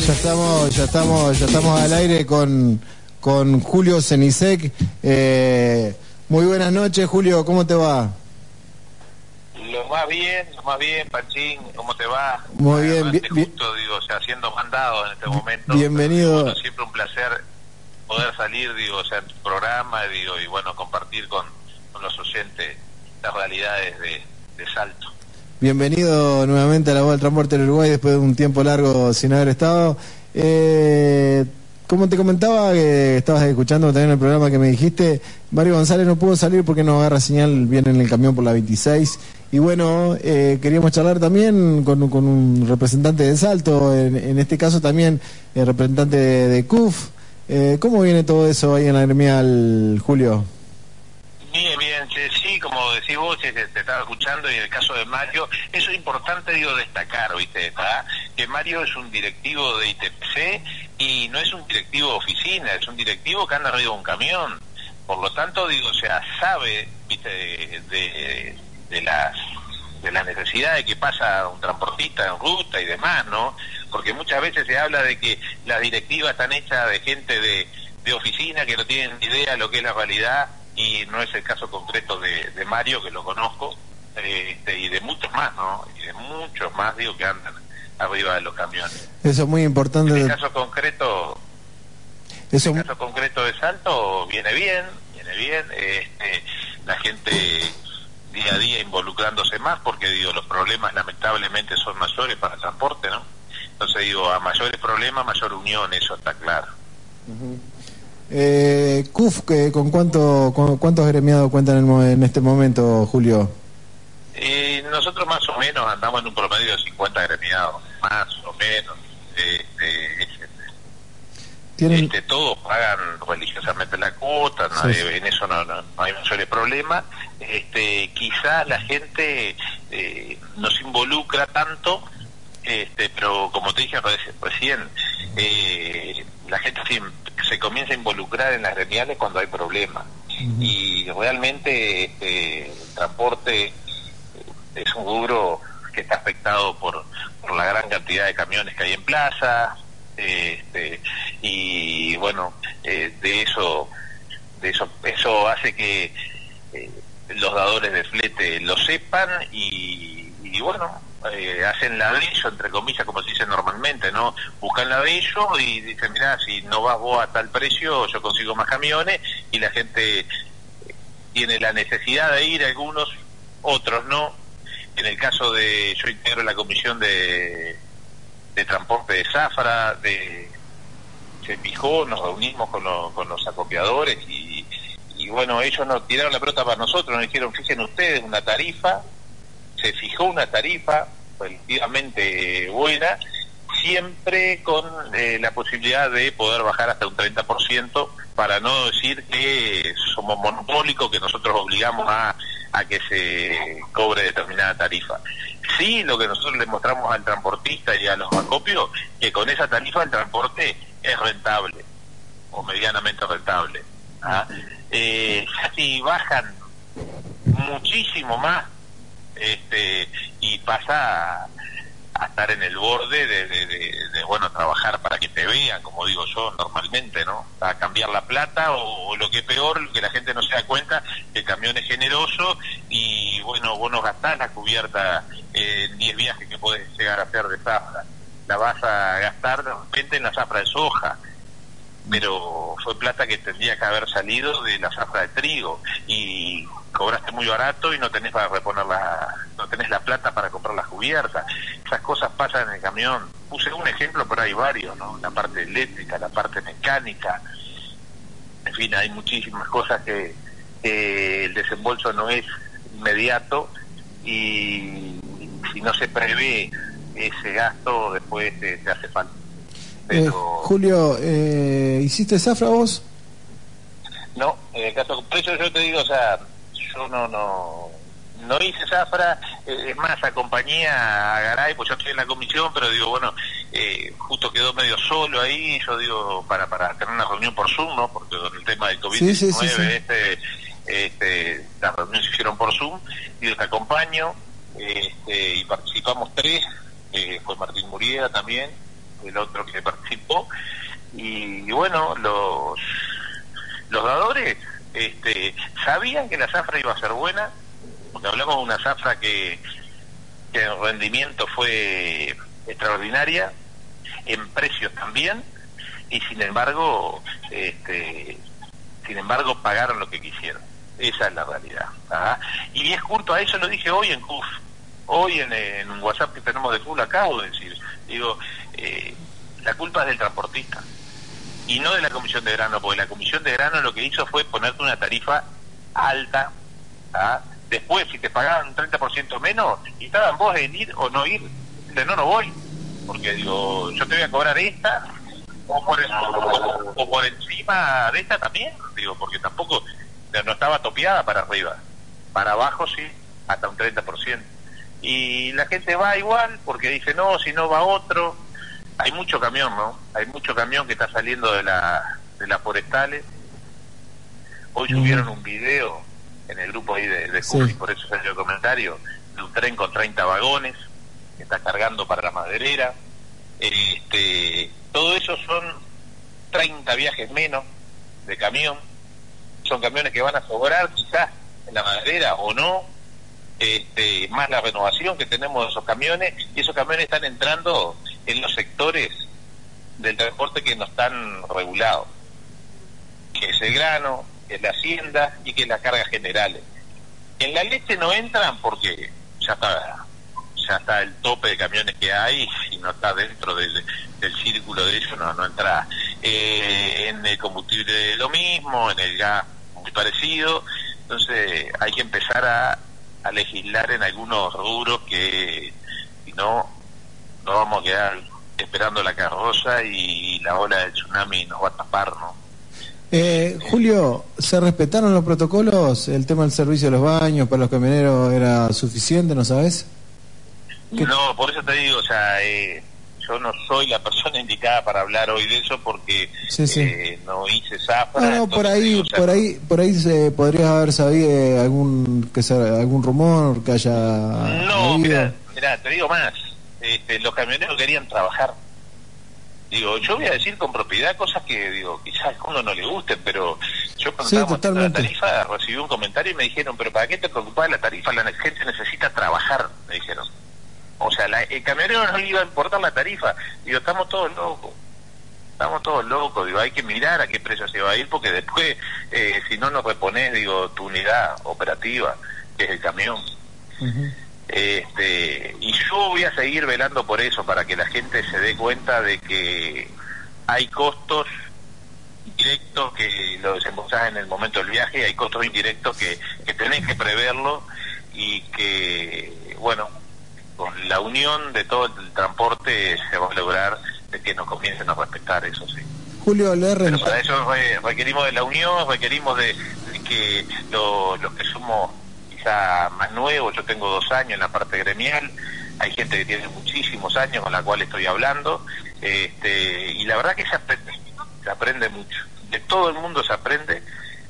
Ya estamos al aire con Julio Cenisec. Muy buenas noches, Julio, ¿cómo te va? Lo más bien, Panchín, ¿cómo te va? Muy bien, justo, digo, o sea, siendo mandado en este momento. Bienvenido. Bueno, siempre un placer poder salir, digo, o sea, en tu programa, digo, y bueno, compartir con los oyentes las realidades de Salto. Bienvenido nuevamente a la Voz del Transporte del Uruguay después de un tiempo largo sin haber estado. Como te comentaba, que estabas escuchando también el programa que me dijiste, Mario González no pudo salir porque no agarra señal bien en el camión por la 26. Y bueno, queríamos charlar también con un representante de Salto, en este caso también el representante de CUF. ¿Cómo viene todo eso ahí en la gremial, Julio? Bien, sí, como decís vos, te estaba escuchando, y en el caso de Mario, eso es importante, digo, destacar, ¿viste? ¿Verdad? Que Mario es un directivo de ITPC y no es un directivo de oficina, es un directivo que anda arriba de un camión. Por lo tanto, digo, o sea, sabe, ¿viste? De la necesidad de que pasa un transportista en ruta y demás, ¿no? Porque muchas veces se habla de que las directivas están hechas de gente de oficina que no tienen ni idea de lo que es la realidad, y no es el caso concreto de Mario, que lo conozco, y de muchos más, ¿no? Y de muchos más, digo, que andan arriba de los camiones. Eso es muy importante. En el caso concreto, de Salto viene bien, la gente día a día involucrándose más, porque digo, los problemas lamentablemente son mayores para el transporte, ¿no? Entonces digo, a mayores problemas, mayor unión, eso está claro. CUF, ¿con cuántos gremiados cuentan en este momento, Julio? Nosotros más o menos andamos en un promedio de 50 gremiados, más o menos. Todos pagan religiosamente la cuota, ¿no? Sí. En eso no hay mayores problemas. Quizás la gente no se involucra tanto, pero como te dije recién, la gente se comienza a involucrar en las gremiales cuando hay problemas. Y realmente el transporte es un rubro que está afectado por la gran cantidad de camiones que hay en plaza, y bueno, eso hace que los dadores de flete lo sepan, y bueno, hacen ladrillo, entre comillas, como se dice normalmente, ¿no? Buscan ladrillo y dicen, mirá, si no vas vos a tal precio, yo consigo más camiones, y la gente tiene la necesidad de ir, algunos, otros no. En el caso yo integro la comisión de transporte de Zafra, se fijó, nos reunimos con los acopiadores, y bueno, ellos nos tiraron la pelota para nosotros, nos dijeron, fíjense ustedes, una tarifa, se fijó una tarifa relativamente buena, siempre con la posibilidad de poder bajar hasta un 30%, para no decir que somos monopólicos, que nosotros obligamos a que se cobre determinada tarifa. Sí, lo que nosotros le mostramos al transportista y a los acopios, que con esa tarifa el transporte es rentable, o medianamente rentable. Si bajan muchísimo más, y pasa a estar en el borde de bueno, trabajar para que te vean, como digo yo normalmente, ¿no? A cambiar la plata, o lo que es peor, lo que la gente no se da cuenta, que el camión es generoso, y bueno, vos no gastás la cubierta en 10 viajes que podés llegar a hacer de zafra, la vas a gastar de repente en la zafra de soja, pero fue plata que tendría que haber salido de la zafra de trigo, y cobraste muy barato y no tenés para reponer no tenés la plata para comprar las cubiertas. Esas cosas pasan en el camión. Puse un ejemplo, pero hay varios, ¿no? La parte eléctrica, la parte mecánica, en fin, hay muchísimas cosas que el desembolso no es inmediato, y si no se prevé ese gasto, después te hace falta. Pero Julio, ¿hiciste zafra vos? No, en el caso, por eso yo te digo, o sea, yo no hice zafra, es más, acompañé a Garay, pues yo estoy en la comisión, pero digo, bueno, justo quedó medio solo ahí, yo digo, para tener una reunión por Zoom, ¿no? Porque con el tema del COVID-19, sí. Las reuniones se hicieron por Zoom, y te acompaño, y participamos 3, fue Martín Murieda también, el otro que tiempo, y bueno, los dadores sabían que la zafra iba a ser buena, porque hablamos de una zafra que en rendimiento fue extraordinaria, en precios también, y sin embargo pagaron lo que quisieron. Esa es la realidad. Y es junto a eso, lo dije hoy en CUF, hoy en un WhatsApp que tenemos de CUF, acabo de decir, digo, la culpa es del transportista y no de la Comisión de Grano, porque la Comisión de Grano lo que hizo fue ponerte una tarifa alta. Después, si te pagaban un 30% menos, y estaban vos en ir o no ir, no voy, porque digo, yo te voy a cobrar esta, o por encima de esta también, digo, porque tampoco no estaba topeada para arriba, para abajo sí, hasta un 30%. Y la gente va igual, porque dice, no, si no va otro. Hay mucho camión, ¿no? Hay mucho camión que está saliendo de las forestales. Hoy subieron un video en el grupo ahí de CUFI, por eso salió el comentario, de un tren con 30 vagones, que está cargando para la maderera. Todo eso son 30 viajes menos de camión. Son camiones que van a sobrar quizás en la maderera o no, más la renovación que tenemos de esos camiones, y esos camiones están entrando en los sectores del transporte que no están regulados, que es el grano, que es la hacienda y que es las cargas generales. En la leche no entran porque ya está el tope de camiones que hay, y no está dentro del círculo de ellos, no entra. En el combustible lo mismo, en el gas muy parecido. Entonces hay que empezar a legislar en algunos rubros, que si no vamos a quedar esperando la carroza y la ola del tsunami nos va a tapar, ¿no? Julio, ¿se respetaron los protocolos? ¿El tema del servicio de los baños para los camioneros era suficiente, no sabes? No, por eso te digo, o sea, yo no soy la persona indicada para hablar hoy de eso, porque no hice zafra. No, por ahí se podría haber sabido algún rumor que haya. No, mira, te digo más, los camioneros querían trabajar. Digo, yo voy a decir con propiedad cosas que, digo, quizás a alguno no le gusten, pero yo cuando estábamos haciendo la tarifa recibí un comentario y me dijeron, pero ¿para qué te preocupás de la tarifa? La gente necesita trabajar, me dijeron. O sea, el camionero no le iba a importar la tarifa. Digo, estamos todos locos, digo, hay que mirar a qué precio se va a ir, porque después, si no nos reponés, digo, tu unidad operativa, que es el camión. Y yo voy a seguir velando por eso, para que la gente se dé cuenta de que hay costos directos que lo desembolsás en el momento del viaje, y hay costos indirectos que tenés que preverlo, y que, bueno, con la unión de todo el transporte se va a lograr de que nos comiencen a respetar, eso sí. Julio, pero para eso requerimos de la unión, requerimos de que los que somos quizá más nuevos, yo tengo 2 años en la parte gremial, hay gente que tiene muchísimos años con la cual estoy hablando, y la verdad que se aprende mucho, de todo el mundo se aprende,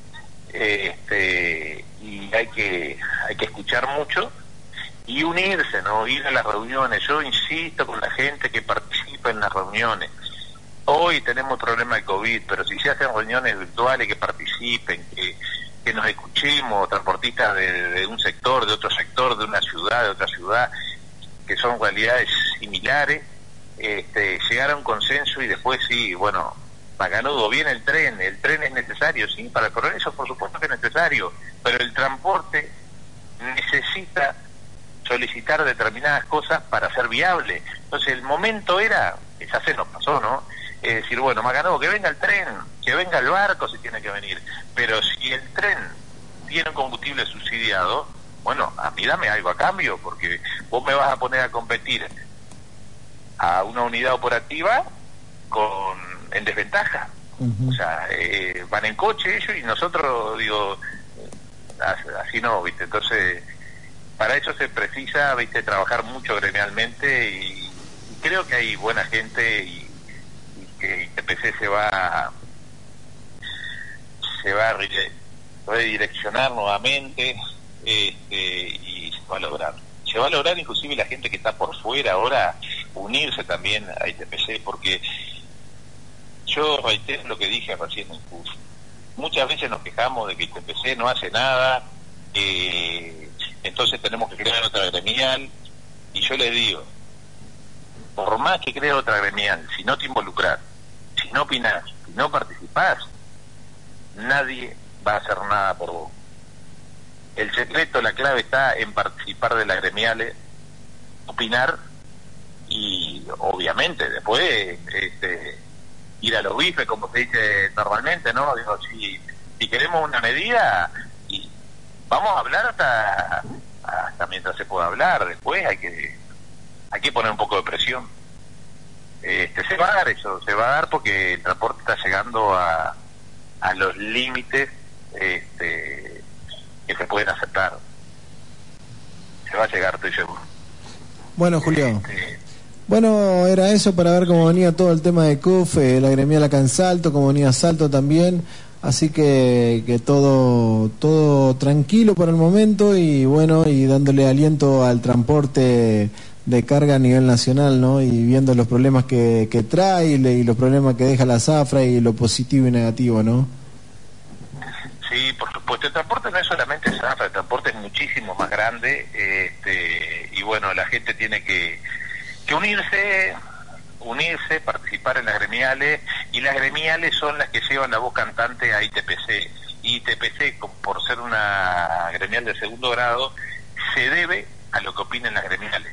y hay que escuchar mucho y unirse, ¿no? Ir a las reuniones. Yo insisto con la gente que participa en las reuniones. Hoy tenemos problema de COVID, pero si se hacen reuniones virtuales, que participen, que nos escuchemos, transportistas de un sector, de otro sector, de una ciudad, de otra ciudad, que son realidades similares, llegar a un consenso, y después sí, bueno, Macanudo, viene el tren es necesario, sí, para el progreso por supuesto que es necesario, pero el transporte necesita solicitar determinadas cosas para ser viable. Entonces el momento era, ya se nos pasó, ¿no? Decir, bueno, Macanudo, que venga el tren, que venga el barco si tiene que venir, pero si el tren tiene un combustible subsidiado, bueno, a mí dame algo a cambio, porque vos me vas a poner a competir a una unidad operativa en desventaja. O sea, van en coche ellos y nosotros, digo, así no, ¿viste? Entonces, para eso se precisa, ¿viste?, trabajar mucho gremialmente, y creo que hay buena gente, y que ITPC se va a redireccionar nuevamente, y se va a lograr. Se va a lograr, inclusive la gente que está por fuera ahora, unirse también a ITPC, porque yo reitero lo que dije recién en el curso. Muchas veces nos quejamos de que ITPC no hace nada, entonces tenemos que crear otra gremial, y yo les digo, por más que crees otra gremial, si no te involucras, si no opinás, si no participás, nadie va a hacer nada por vos. El secreto, la clave está en participar de las gremiales, opinar y obviamente después ir a los bifes, como se dice normalmente, ¿no? Digo, si queremos una medida, y vamos a hablar hasta mientras se pueda hablar, después hay que poner un poco de presión. Se va a dar eso, se va a dar porque el transporte está llegando a los límites que se pueden aceptar. Se va a llegar, estoy seguro. Bueno, Julio. Bueno, era eso para ver cómo venía todo el tema de CUF, la gremial acá en Salto, cómo venía Salto también. Así que todo tranquilo por el momento y bueno, y dándole aliento al transporte de carga a nivel nacional, ¿no? Y viendo los problemas que trae y los problemas que deja la zafra y lo positivo y negativo, ¿no? Sí, por supuesto. El transporte no es solamente zafra, el transporte es muchísimo más grande, y bueno, la gente tiene que unirse, participar en las gremiales, y las gremiales son las que llevan la voz cantante a ITPC. ITPC, por ser una gremial de segundo grado, se debe a lo que opinen las gremiales.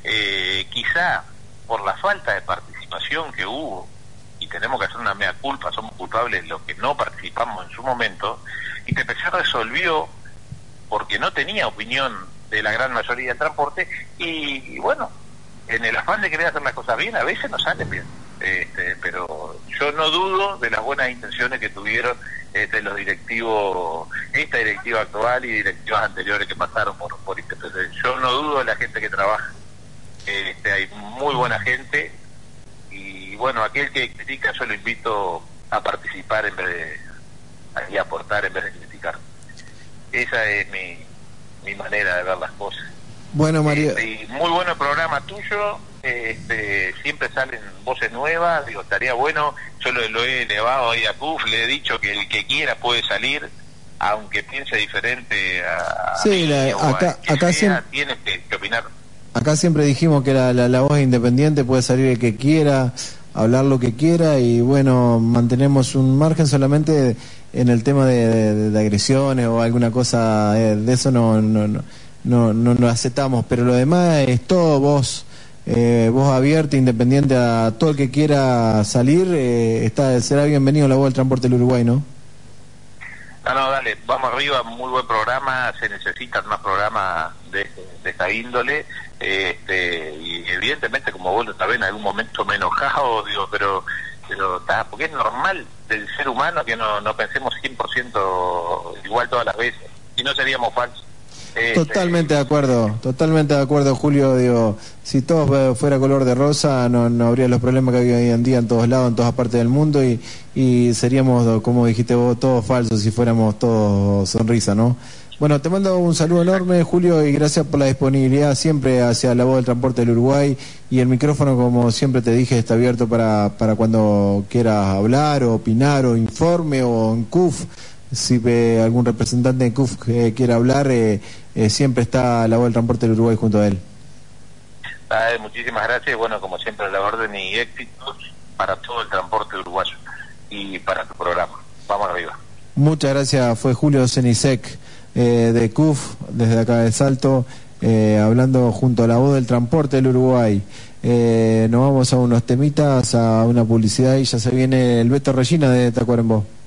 Quizá por la falta de participación que hubo, y tenemos que hacer una mea culpa, somos culpables los que no participamos en su momento, ITPC resolvió porque no tenía opinión de la gran mayoría del transporte, y bueno, en el afán de querer hacer las cosas bien, a veces no salen bien, pero yo no dudo de las buenas intenciones que tuvieron los directivos, esta directiva actual y directivas anteriores que pasaron por ITPC. Yo no dudo de la gente que trabaja, hay muy buena gente, y bueno, aquel que critica yo lo invito a participar en vez de aportar en vez de criticar. Esa es mi manera de ver las cosas. Bueno, María. Muy bueno el programa tuyo, siempre salen voces nuevas, digo, estaría bueno, yo lo he elevado ahí a CUF, le he dicho que el que quiera puede salir, aunque piense diferente sí, acá siempre tienes que opinar. Acá siempre dijimos que la voz independiente puede salir el que quiera, hablar lo que quiera, y bueno, mantenemos un margen solamente en el tema de agresiones o alguna cosa de eso no aceptamos, pero lo demás es todo voz abierta, independiente, a todo el que quiera salir, será bienvenido a la voz del transporte del Uruguay, ¿no? No, dale, vamos arriba, muy buen programa, se necesitan más programas de esta índole, y evidentemente, como vos lo sabés, en algún momento me he enojado, digo, pero porque es normal del ser humano que no pensemos 100% igual todas las veces, si no seríamos falsos. Totalmente de acuerdo, Julio. Digo, si todo fuera color de rosa, no habría los problemas que hay hoy en día en todos lados, en todas partes del mundo, y seríamos, como dijiste vos, todos falsos si fuéramos todos sonrisa, ¿no? Bueno, te mando un saludo enorme, Julio, y gracias por la disponibilidad siempre hacia la voz del transporte del Uruguay, y el micrófono, como siempre te dije, está abierto para cuando quieras hablar o opinar o informe, o en CUF. Si algún representante de CUF quiere hablar, siempre está la voz del transporte del Uruguay junto a él. Muchísimas gracias, bueno, como siempre, a la orden, y éxitos para todo el transporte uruguayo y para tu programa. Vamos arriba. Muchas gracias, fue Julio Cenisec de CUF, desde acá de Salto, hablando junto a la voz del transporte del Uruguay. Nos vamos a unos temitas, a una publicidad, y ya se viene el Beto Regina de Tacuarembó.